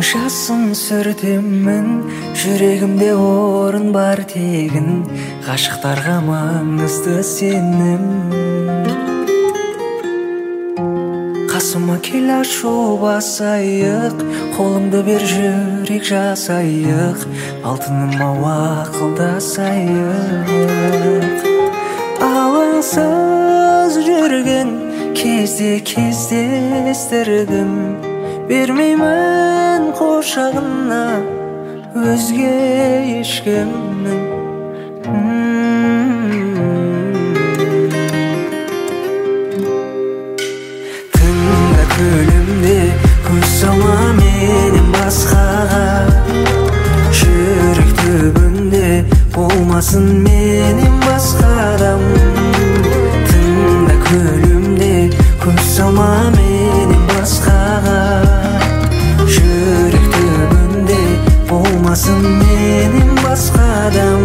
жасын сүртемін, жүрегімде орын бар тегін, ғашықтарға маңызды сенім. Қасыма кел ашу басайық, қолымды бер жүрек жасайық, алтыныма ақылдасайық. Алаңсыз жүрген кезде кездестірдім, бермеймін қошағына өзге ешкімнің. Тыңда көлімде көз салма менен басқаға, жүрек түбінде болмасын менен басқа адам. Тыңда көлімде көз салма менен басқаға, жүрек түбінде болмасын менен басқа адам.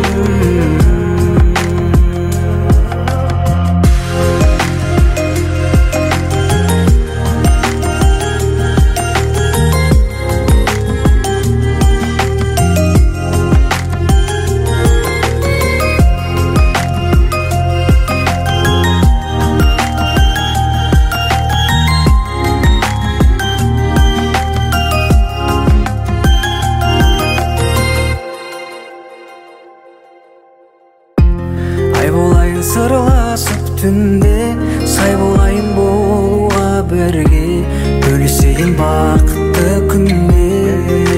Ай болайын сырласып түнде, сай болайын болуға бірге, бөлісейін бақытты күнде.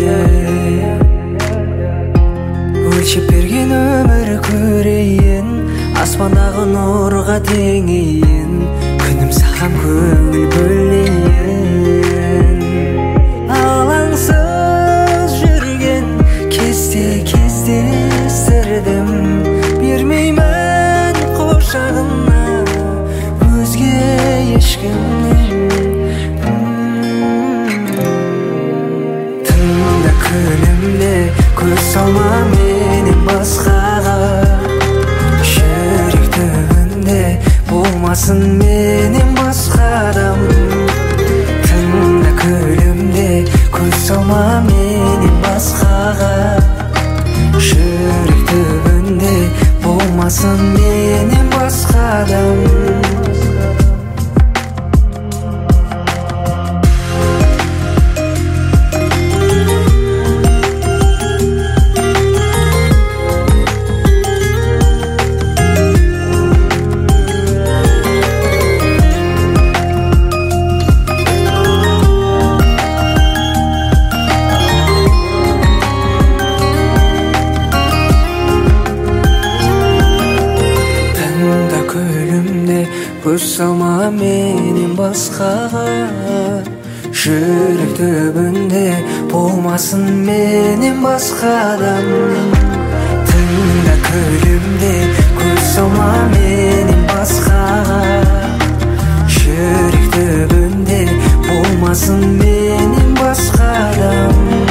Өлшеп берген өмір көрейін, аспандағы нұрға теңейін, күнім саған көңіл бөлейін. Алаңсыз жүрген кезде кездестірдім, бермеймін қошағына өзге ешкімнің. Тыңда көлімде көз салма менен басқаға, жүрек түбінде болмасын менен басқа адам. Тыңда көлімде көз салма менен басқаға, жүрек түбінде болмасын менен басқа адам. Көз салма менен басқаға, жүрек түбінде болмасын менен басқа адам. Тыңда көлімде көз салма менен басқаға, жүрек түбінде болмасын менен басқа адам.